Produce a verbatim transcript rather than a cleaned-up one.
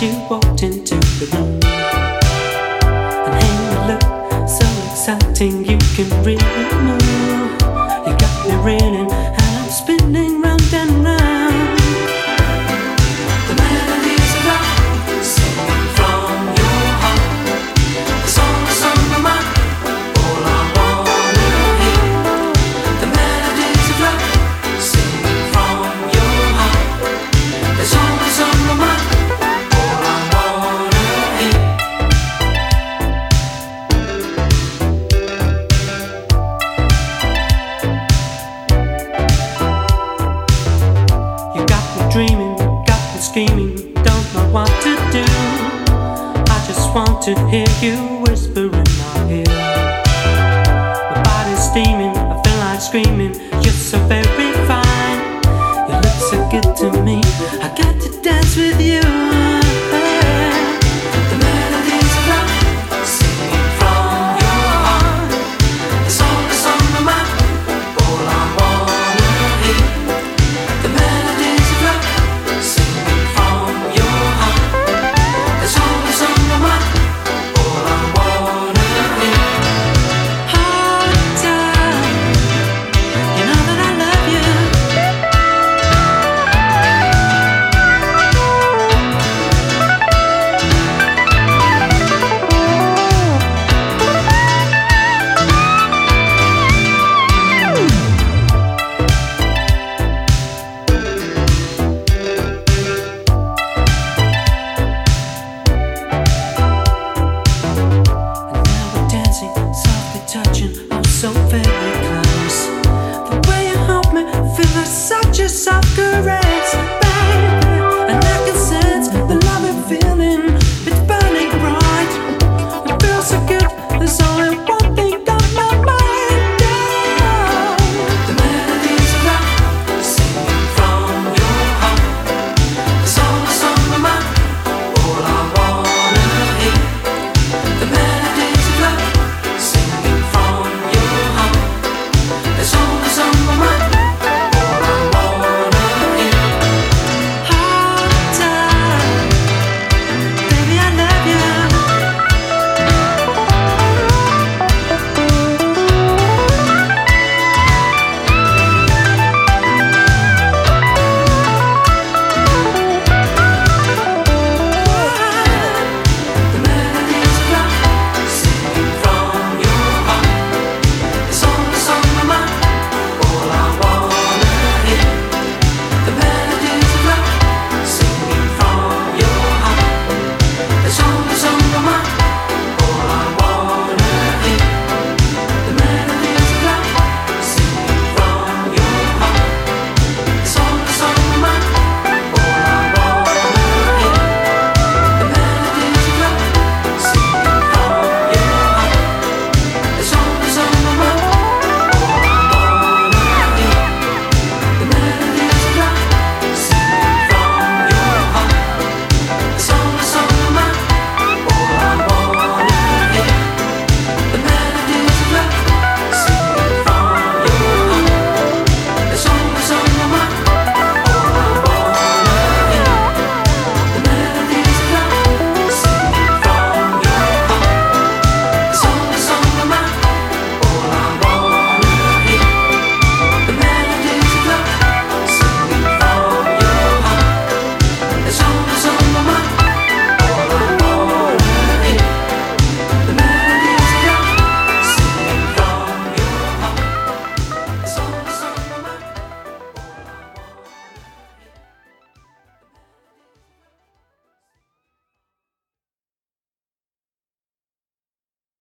you walked into the room. And hey, you look so exciting, you can really move. You got me reeling and I'm spinning round and round. The melodies of love singing from your heart. The songs on my mind, all I wanna hear. The melodies of love singing from your heart. The songs on my mind, all I wanna hear. You got me dreaming, got me screaming, don't know what to do. I just want to hear you whisper in my ear. My body's steaming, I feel like screaming. You're so very fine, you look so good to me. I get